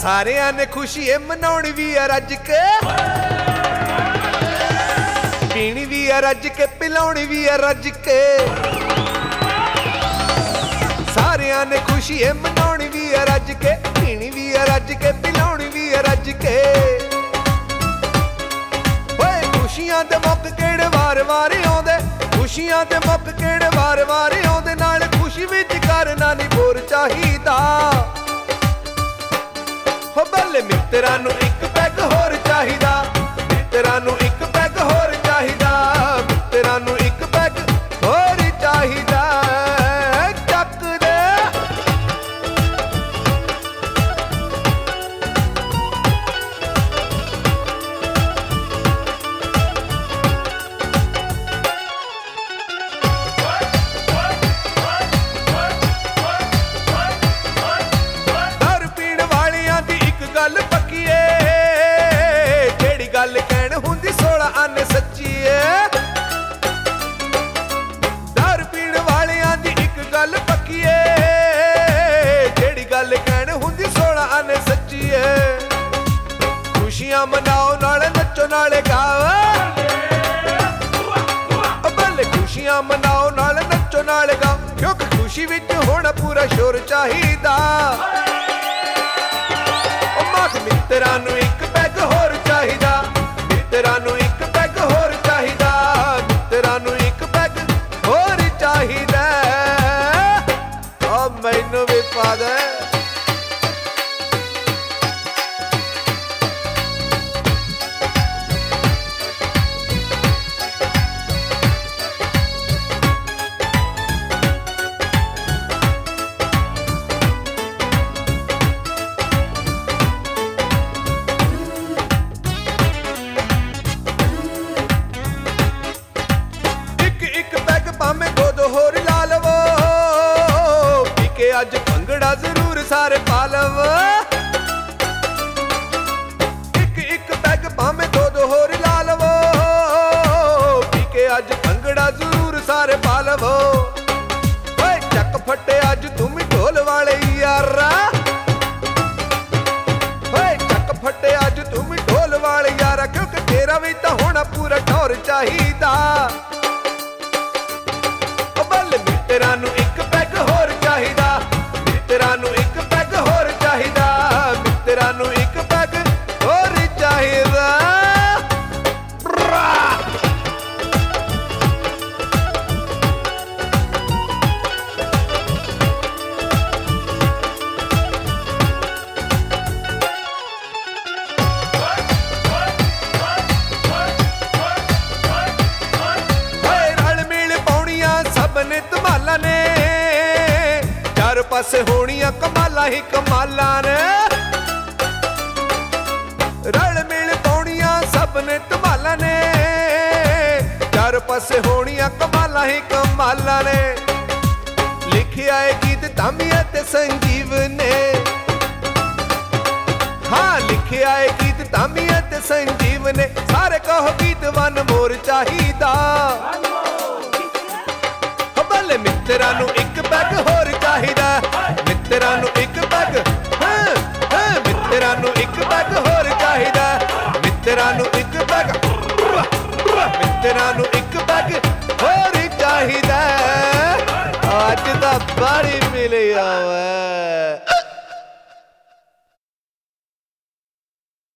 ਸਾਰਿਆਂ ਨੇ ਖੁਸ਼ੀ ਏ ਮਨਾਉਣੀ ਵੀ ਆ ਰੱਜ ਕੇ, ਪੀਣੀ ਵੀ ਆ ਰੱਜ ਕੇ, ਪਿਲਾਉਣੀ ਵੀ ਆ ਰੱਜ ਕੇ। ਸਾਰਿਆਂ ਨੇ ਖੁਸ਼ੀ ਏ ਮਨਾਉਣੀ ਵੀ ਆ ਰੱਜ ਕੇ, ਪੀਣੀ ਵੀ ਆ ਰੱਜ ਕੇ, ਪਿਲਾਉਣੀ ਵੀ ਆ ਰੱਜ ਕੇ। ਓਏ ਖੁਸ਼ੀਆਂ ਦੇ ਮੁੱਕ ਕਿਹੜੇ ਵਾਰ-ਵਾਰ ਆਉਂਦੇ, ਖੁਸ਼ੀਆਂ ਦੇ ਮੁੱਕ ਕਿਹੜੇ ਵਾਰ-ਵਾਰ ਆਉਂਦੇ, ਨਾਲ ਖੁਸ਼ੀ ਵਿੱਚ ਕਰਨਾ ਨਹੀਂ ਬੋਰ ਚਾਹੀਦਾ। ਹੋ ਬੱਲੇ ਮਿੱਤਰਾਂ ਨੂੰ ਇੱਕ ਪੈਗ ਹੋਰ ਚਾਹੀਦਾ, ਮਿੱਤਰਾਂ ਨੂੰ ਇੱਕ ਪੈਗ ਹੋਰ ਚਾਹੀਦਾ, ਮਿੱਤਰਾਂ ਨੂੰ ਇੱਕ ਪੈਗ ਹੋਰ ਚਾਹੀਦਾ। ਚੱਕ ਦੇ ਦਾਰੂ ਪੀਣ ਵਾਲਿਆਂ ਦੀ ਇੱਕ ਗੱਲ ਪੱਕੀ ਏ, ਜਿਹੜੀ ਗੱਲ ਕਹਿਣ ਹੁੰਦੀ 16 ਆਨੇ ਸੱਚੀ ਏ। ਦਾਰੂ ਪੀਣ ਵਾਲਿਆਂ ਦੀ ਇੱਕ ਗੱਲ ਪੱਕੀ ਏ, ਜਿਹੜੀ ਗੱਲ ਕਹਿਣ ਹੁੰਦੀ 16 ਆਨੇ ਸੱਚੀ ਏ। ਖੁਸ਼ੀਆਂ ਮਨਾਓ ਨਾਲੇ ਨੱਚੋ ਨਾਲੇ ਗਾਓ, ਬੱਲੇ ਖੁਸ਼ੀਆਂ ਮਨਾਓ ਨਾਲੇ ਨੱਚੋ ਨਾਲੇ ਗਾਓ, ਕਿਉਂਕਿ ਖੁਸ਼ੀ ਵਿੱਚ ਹੋਣਾ ਪੂਰਾ ਸ਼ੋਰ ਚਾਹੀਦਾ। ਮਿੱਤਰਾਂ ਨੂੰ ਇੱਕ ਪੈਗ ਹੋਰ ਚਾਹੀਦਾ, ਮਿੱਤਰਾਂ ਨੂੰ ਇੱਕ ਪੈਗ ਹੋਰ ਚਾਹੀਦਾ, ਮਿੱਤਰਾਂ ਨੂੰ ਇੱਕ ਪੈਗ ਹੋਰ ਚਾਹੀਦਾ। ਓ ਮੈਨੂੰ ਵੀ ਪਾ ਦੇ ਭਾਵੇਂ ਦੋ ਹੋਰ ਲਾ ਲਵੋ, ਪੀ ਕੇ ਅੱਜ ਭੰਗੜਾ ਜ਼ਰੂਰ ਸਾਰੇ ਪਾ ਲਵੋ। ਇੱਕ ਪੈਗ ਭਾਵੇਂ ਦੋ ਹੋਰ ਲਾ ਲਵੋ, ਪੀ ਕੇ ਅੱਜ ਭੰਗੜਾ ਜ਼ਰੂਰ ਸਾਰੇ ਪਾ ਲਵੋ। ਓਏ ਚੱਕ ਫੱਟੇ ਅੱਜ ਤੂੰ ਵੀ ਢੋਲ ਵਾਲੇ ਯਾਰਾ, ਓਏ ਚੱਕ ਫੱਟੇ ਅੱਜ ਤੂੰ ਵੀ ਢੋਲ ਵਾਲੇ ਯਾਰਾ, ਕਿਉਂਕਿ ਤੇਰਾ ਵੀ ਤਾਂ ਹੋਣਾ ਪੂਰਾ ਢੋਰ ਚਾਹੀਦਾ। ਮਿੱਤਰਾਂ ਨੂੰ ਇੱਕ ਪੈਗ ਹੋਰ ਚਾਹੀਦਾ, ਮਿੱਤਰਾਂ ਨੂੰ ਇੱਕ ਪੈਗ ਹੋਰ ਚਾਹੀਦਾ, ਮਿੱਤਰਾਂ ਨੂੰ ਇੱਕ ਪੈਗ ਹੋਰ ਚਾਹੀਦਾ। ਰਲ ਮਿਲ ਪਾਉਣੀਆਂ ਸਭ ਨੇ ਧਮਾਲਾਂ ਨੇ, ਚਾਰ ਪਾਸੇ ਹੋਣੀਆਂ ਕਮਾਲਾਂ ਹੀ ਕਮਾਲਾਂ ਨੇ। ਰਲ ਮਿਲ ਪਾਉਣੀਆਂ ਸਭ ਨੇ ਧਮਾਲਾਂ ਨੇ, ਚਾਰ ਪਾਸੇ ਹੋਣੀਆਂ ਕਮਾਲਾਂ ਹੀ ਕਮਾਲਾਂ ਨੇ। ਲਿਖਿਆ ਏ ਗੀਤ ਧਾਮੀਆਂ ਤੇ ਸੰਜੀਵ ਨੇ, ਹਾਂ ਲਿਖਿਆ ਏ ਗੀਤ ਧਾਮੀਆਂ ਤੇ ਸੰਜੀਵ ਨੇ। ਸਾਰੇ ਕਹੋ ਗੀਤ ਵਨ ਮੋਰ ਚਾਹੀਦਾ। ਬੱਲੇ ਮਿੱਤਰਾਂ ਨੂੰ ਇੱਕ ਪੈਗ ਹੋਰ ਚਾਹੀਦਾ, ਮਿੱਤਰਾਂ ਨੂੰ ਇੱਕ ਪੈਗ, ਮਿੱਤਰਾਂ ਨੂੰ ਇੱਕ ਪੈਗ ਹੋਰ ਚਾਹੀਦਾ, ਮਿੱਤਰਾਂ ਨੂੰ ਇੱਕ ਪੈਗ, ਮਿੱਤਰਾਂ ਨੂੰ ਇੱਕ ਪੈਗ ਹੋਰ ਚਾਹੀਦਾ। ਅੱਜ ਤਾਂ ਬੜੀ ਮਿਲਿਆ ਵਾ।